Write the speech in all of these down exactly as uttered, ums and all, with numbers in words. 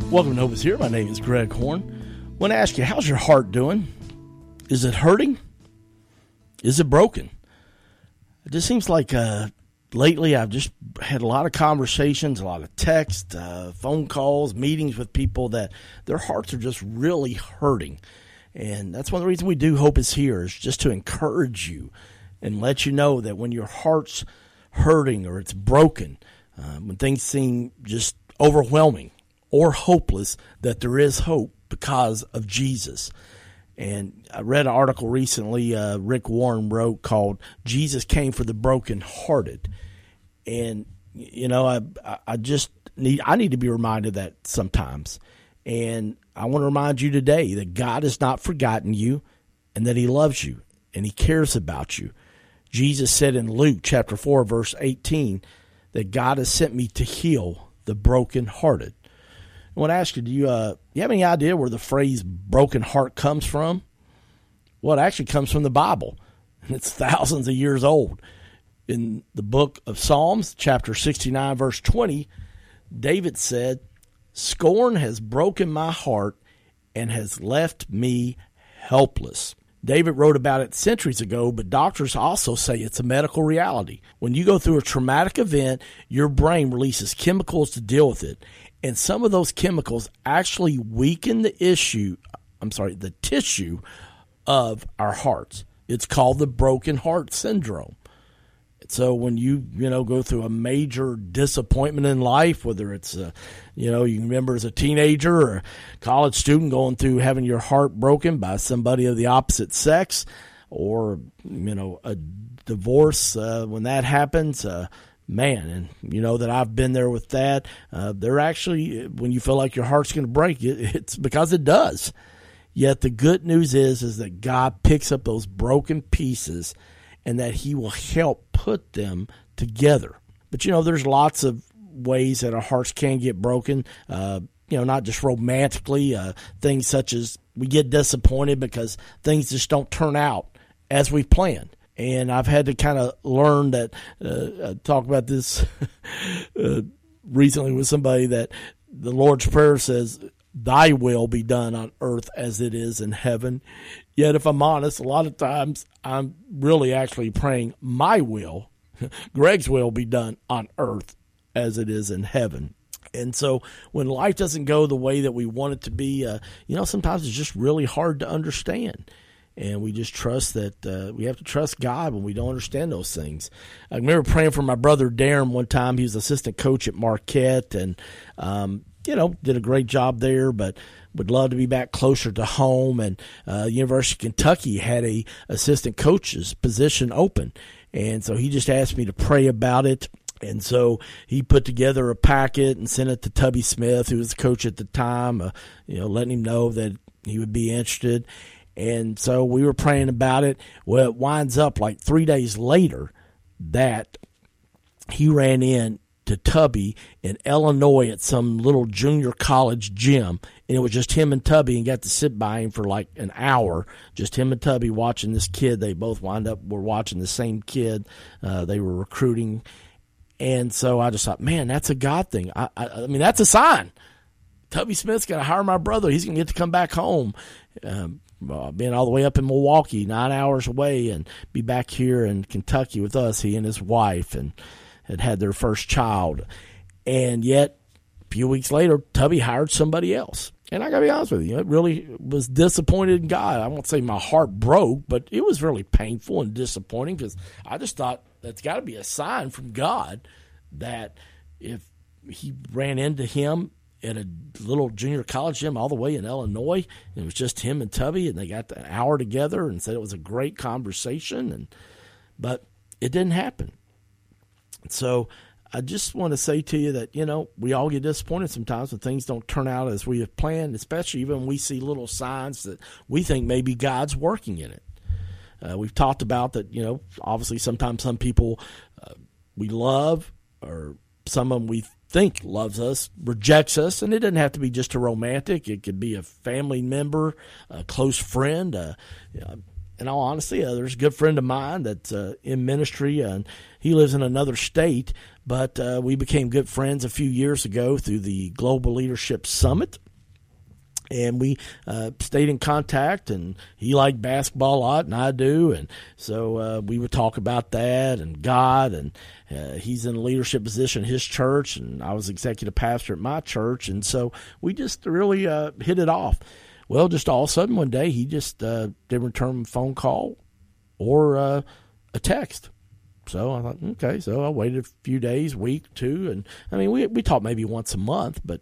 Welcome to Hope is Here. My name is Greg Horn. I want to ask you, how's your heart doing? Is it hurting? Is it broken? It just seems like uh, lately I've just had a lot of conversations, a lot of text, uh, phone calls, meetings with people that their hearts are just really hurting. And that's one of the reasons we do Hope is Here, is just to encourage you and let you know that when your heart's hurting or it's broken, uh, when things seem just overwhelming or hopeless, that there is hope because of Jesus. And I read an article recently uh, Rick Warren wrote called "Jesus Came for the Brokenhearted." And, you know, I I just need, I need to be reminded of that sometimes. And I want to remind you today that God has not forgotten you and that he loves you and he cares about you. Jesus said in Luke chapter four, verse eighteen, that God has sent me to heal the brokenhearted. I want to ask you, do you, uh, you have any idea where the phrase broken heart comes from? Well, it actually comes from the Bible, and it's thousands of years old. In the book of Psalms, chapter sixty-nine, verse twenty, David said, "Scorn has broken my heart and has left me helpless." David wrote about it centuries ago, but doctors also say it's a medical reality. When you go through a traumatic event, your brain releases chemicals to deal with it. And some of those chemicals actually weaken the issue, I'm sorry, the tissue of our hearts. It's called the broken heart syndrome. So when you, you know, go through a major disappointment in life, whether it's, uh, you know, you remember as a teenager or a college student going through having your heart broken by somebody of the opposite sex, or, you know, a divorce, uh, when that happens, uh, man, and you know that I've been there with that. Uh, they're actually, when you feel like your heart's going to break, it, it's because it does. Yet the good news is, is that God picks up those broken pieces and that he will help put them together. But, you know, there's lots of ways that our hearts can get broken, uh, you know, not just romantically, uh, things such as we get disappointed because things just don't turn out as we planned. And I've had to kind of learn that, uh, I talked about this uh, recently with somebody, that the Lord's Prayer says, "Thy will be done on earth as it is in heaven." Yet, if I'm honest, a lot of times I'm really actually praying my will, Greg's will, be done on earth as it is in heaven. And so when life doesn't go the way that we want it to be, uh, you know, sometimes it's just really hard to understand. And we just trust that uh, we have to trust God when we don't understand those things. I remember praying for my brother Darren one time. He was assistant coach at Marquette and, um, you know, did a great job there, but would love to be back closer to home. And uh, University of Kentucky had a assistant coach's position open. And so he just asked me to pray about it. And so he put together a packet and sent it to Tubby Smith, who was the coach at the time, uh, you know, letting him know that he would be interested. And so we were praying about it. Well, it winds up like three days later that he ran in to Tubby in Illinois at some little junior college gym, and it was just him and Tubby, and got to sit by him for like an hour, just him and Tubby watching this kid. They both wind up were watching the same kid. Uh, they were recruiting. And so I just thought, man, that's a God thing. I, I, I mean, that's a sign. Tubby Smith's going to hire my brother. He's going to get to come back home. Um, Uh, being all the way up in Milwaukee, nine hours away, and be back here in Kentucky with us, he and his wife, and had had their first child. And yet, a few weeks later, Tubby hired somebody else. And I got to be honest with you, it really was disappointed in God. I won't say my heart broke, but it was really painful and disappointing, because I just thought that's got to be a sign from God that if he ran into him at a little junior college gym all the way in Illinois, and it was just him and Tubby, and they got an hour together and said it was a great conversation, and but it didn't happen. So I just want to say to you that, you know, we all get disappointed sometimes when things don't turn out as we have planned, especially even when we see little signs that we think maybe God's working in it. Uh, we've talked about that, you know, obviously sometimes some people uh, we love, or some of them we think loves us, rejects us, and it doesn't have to be just a romantic. It could be a family member, a close friend. Uh, you know, in all honesty, uh, there's a good friend of mine that's uh, in ministry, uh, and he lives in another state, but uh, we became good friends a few years ago through the Global Leadership Summit. And we uh, stayed in contact, and he liked basketball a lot, and I do. And so uh, we would talk about that and God, and uh, he's in a leadership position in his church, and I was executive pastor at my church. And so we just really uh, hit it off. Well, just all of a sudden one day, he just uh, didn't return a phone call or uh, a text. So I thought, okay, so I waited a few days, week, two, and I mean, we we talked maybe once a month, but,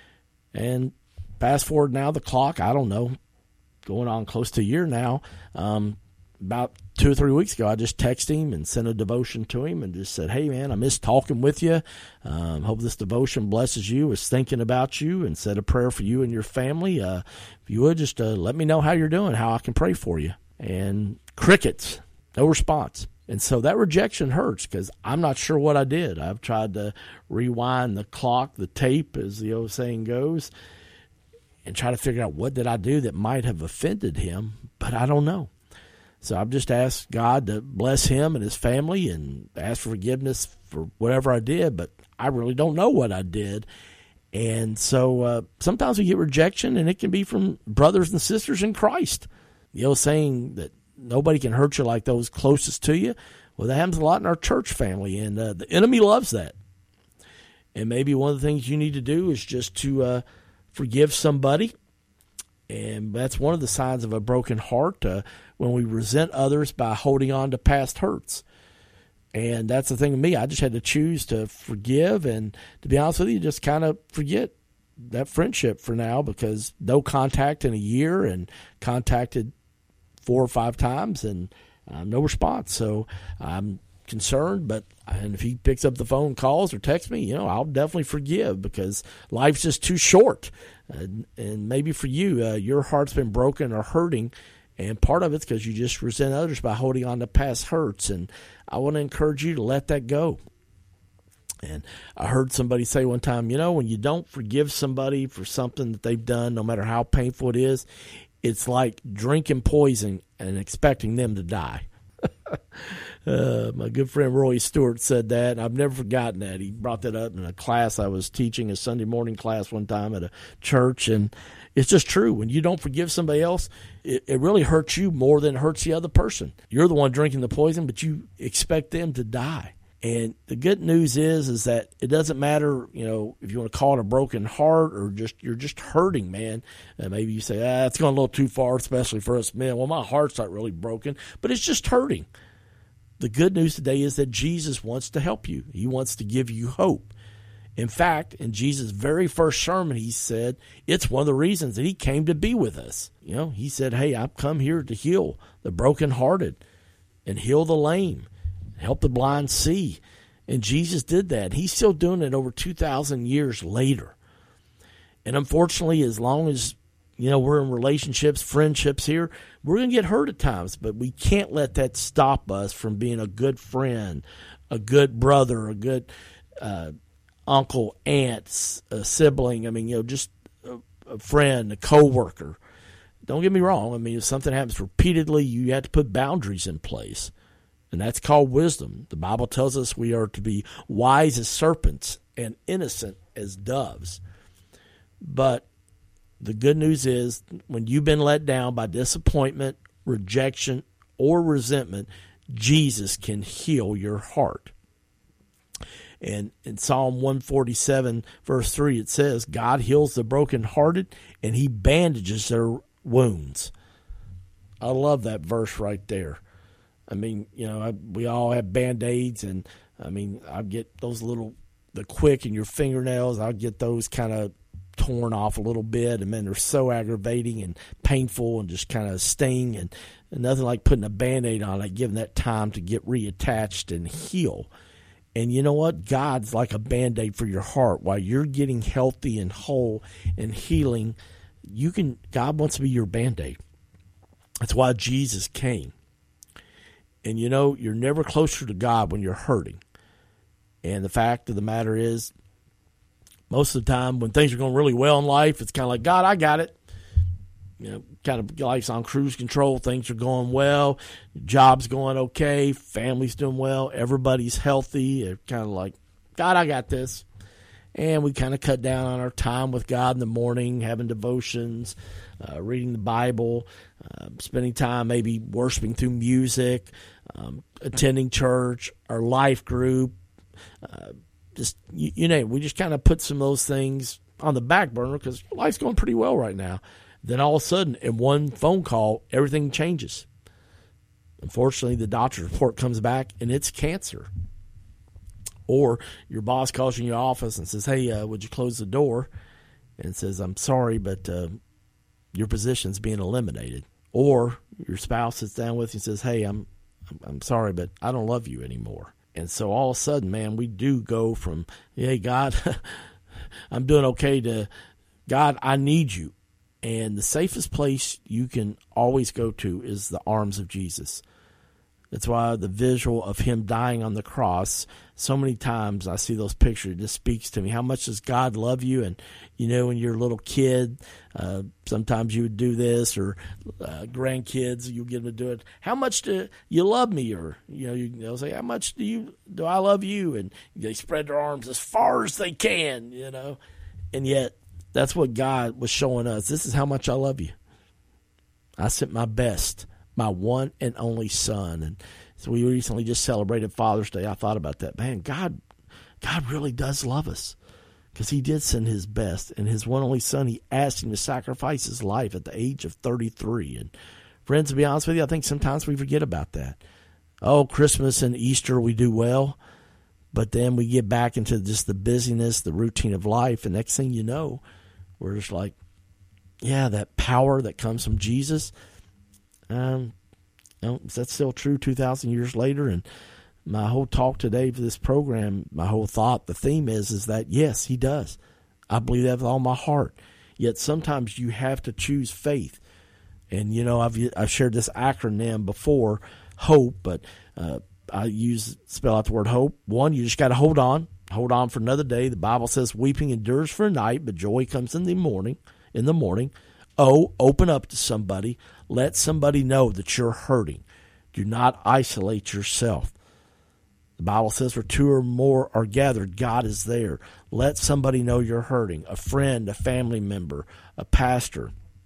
and fast forward now, the clock, I don't know, going on close to a year now. Um, about two or three weeks ago, I just texted him and sent a devotion to him and just said, hey, man, I miss talking with you. Um, hope this devotion blesses you. Was thinking about you and said a prayer for you and your family. Uh, if you would, just uh, let me know how you're doing, how I can pray for you. And crickets, no response. And so that rejection hurts because I'm not sure what I did. I've tried to rewind the clock, the tape, as the old saying goes, and try to figure out what did I do that might have offended him, but I don't know. So I've just asked God to bless him and his family and ask for forgiveness for whatever I did, but I really don't know what I did. And so uh, sometimes we get rejection, and it can be from brothers and sisters in Christ. You know, saying that nobody can hurt you like those closest to you. Well, that happens a lot in our church family, and uh, the enemy loves that. And maybe one of the things you need to do is just to uh, forgive somebody, and that's one of the signs of a broken heart, uh, when we resent others by holding on to past hurts. And that's the thing with me. I just had to choose to forgive, and to be honest with you, just kind of forget that friendship for now, because no contact in a year, and contacted four or five times, and uh, no response. So I'm concerned, but and if he picks up the phone, calls, or texts me, you know, I'll definitely forgive, because life's just too short. Uh, and maybe for you, uh, your heart's been broken or hurting, and part of it's because you just resent others by holding on to past hurts. And I want to encourage you to let that go. And I heard somebody say one time, you know, when you don't forgive somebody for something that they've done, no matter how painful it is, it's like drinking poison and expecting them to die. uh, my good friend Roy Stewart said that, and I've never forgotten that. He brought that up in a class I was teaching, a Sunday morning class one time at a church, and it's just true. When you don't forgive somebody else, it, it really hurts you more than it hurts the other person. You're the one drinking the poison, but you expect them to die. And the good news is, is that it doesn't matter, you know, if you want to call it a broken heart or just you're just hurting, man. And maybe you say, ah, it's going a little too far, especially for us men. Well, my heart's not really broken, but it's just hurting. The good news today is that Jesus wants to help you. He wants to give you hope. In fact, in Jesus' very first sermon, he said it's one of the reasons that he came to be with us. You know, he said, hey, I've come here to heal the brokenhearted and heal the lame, help the blind see. And Jesus did that. He's still doing it over two thousand years later. And unfortunately, as long as, you know, we're in relationships, friendships here, we're going to get hurt at times, but we can't let that stop us from being a good friend, a good brother, a good uh, uncle, aunt, a sibling. I mean, you know, just a, a friend, a coworker. Don't get me wrong. I mean, if something happens repeatedly, you have to put boundaries in place. And that's called wisdom. The Bible tells us we are to be wise as serpents and innocent as doves. But the good news is, when you've been let down by disappointment, rejection, or resentment, Jesus can heal your heart. And in Psalm one forty-seven, verse three, it says, God heals the brokenhearted, and he bandages their wounds. I love that verse right there. I mean, you know, I, we all have Band-Aids, and, I mean, I get those little, the quick in your fingernails, I'll get those kind of torn off a little bit, and then they're so aggravating and painful and just kind of sting, and, and nothing like putting a Band-Aid on it, giving that time to get reattached and heal. And you know what? God's like a Band-Aid for your heart. While you're getting healthy and whole and healing, you can. God wants to be your Band-Aid. That's why Jesus came. And you know, you're never closer to God when you're hurting. And the fact of the matter is, most of the time when things are going really well in life, it's kind of like, God, I got it. you know, kind of life's on cruise control. Things are going well. Job's going okay. Family's doing well. Everybody's healthy. They're kind of like, God, I got this. And we kind of cut down on our time with God in the morning, having devotions, uh, reading the Bible, uh, spending time maybe worshiping through music, um, attending church, our life group, uh, just, you, you know, we just kind of put some of those things on the back burner because life's going pretty well right now. Then all of a sudden, in one phone call, everything changes. Unfortunately, the doctor's report comes back, and it's cancer. Or your boss calls you in your office and says, hey, uh, would you close the door? And says, I'm sorry, but uh, your position's being eliminated. Or your spouse sits down with you and says, hey, I'm, I'm sorry, but I don't love you anymore. And so all of a sudden, man, we do go from, hey, God, I'm doing okay, to, God, I need you. And the safest place you can always go to is the arms of Jesus. That's why the visual of him dying on the cross, so many times I see those pictures, it just speaks to me. How much does God love you? And, you know, when you're a little kid, uh, sometimes you would do this, or uh, grandkids, you get them to do it. How much do you love me? Or, you know, you, they'll say, how much do you do I love you? And they spread their arms as far as they can, you know. And yet, that's what God was showing us. This is how much I love you. I sent my best, my one and only son. And so we recently just celebrated Father's Day. I thought about that. Man, God, God really does love us, because he did send his best. And his one only son, he asked him to sacrifice his life at the age of thirty-three. And friends, to be honest with you, I think sometimes we forget about that. Oh, Christmas and Easter we do well, but then we get back into just the busyness, the routine of life. And next thing you know, we're just like, yeah, that power that comes from Jesus, um, you know, is that still true two thousand years later? And my whole talk today for this program, my whole thought, the theme is, is that, yes, he does. I believe that with all my heart. Yet sometimes you have to choose faith. And, you know, I've I've shared this acronym before, HOPE, but uh, I use, spell out the word hope. One, you just got to hold on. Hold on for another day. The Bible says weeping endures for a night, but joy comes in the morning. In the morning. O, open up to somebody. Let somebody know that you're hurting. Do not isolate yourself. The Bible says where two or more are gathered, God is there. Let somebody know you're hurting. A friend, a family member, a pastor.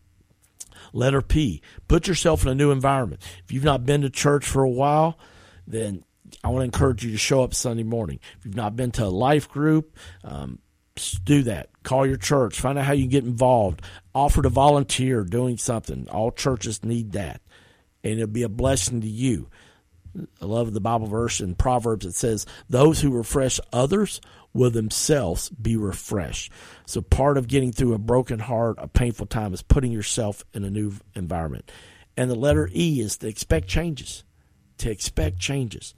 Letter P, put yourself in a new environment. If you've not been to church for a while, then I want to encourage you to show up Sunday morning. If you've not been to a life group, um, do that. Call your church. Find out how you can get involved. Offer to volunteer doing something. All churches need that. And it'll be a blessing to you. I love the Bible verse in Proverbs that says, those who refresh others will themselves be refreshed. So part of getting through a broken heart, a painful time, is putting yourself in a new environment. And the letter E is to expect changes. To expect changes.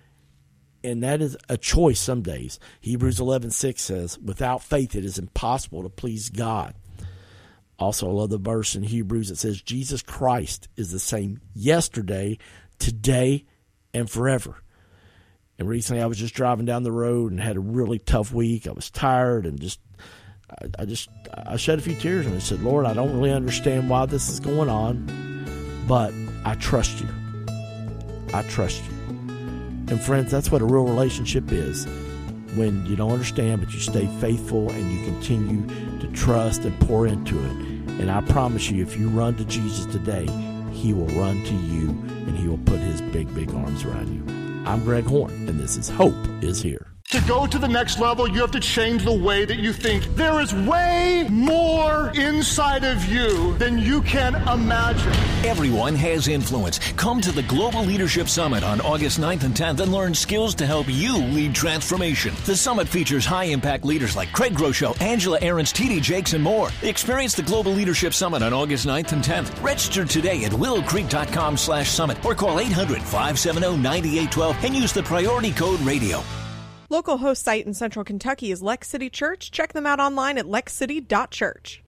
And that is a choice some days. Hebrews eleven six says, without faith it is impossible to please God. Also, I love the verse in Hebrews that says, Jesus Christ is the same yesterday, today, and forever. And recently I was just driving down the road and had a really tough week. I was tired and just, I, I just, I shed a few tears and I said, Lord, I don't really understand why this is going on, but I trust you. I trust you. And friends, that's what a real relationship is. When you don't understand, but you stay faithful and you continue to trust and pour into it. And I promise you, if you run to Jesus today, he will run to you and he will put his big, big arms around you. I'm Greg Horn, and this is Hope is Here. To go to the next level, you have to change the way that you think. There is way more inside of you than you can imagine. Everyone has influence. Come to the Global Leadership Summit on August ninth and tenth and learn skills to help you lead transformation. The summit features high-impact leaders like Craig Groeschel, Angela Ahrendts, T D Jakes, and more. Experience the Global Leadership Summit on August ninth and tenth. Register today at willowcreek.com slash summit or call eight hundred, five seven zero, nine eight one two and use the priority code radio. Local host site in Central Kentucky is Lex City Church. Check them out online at lex city dot church.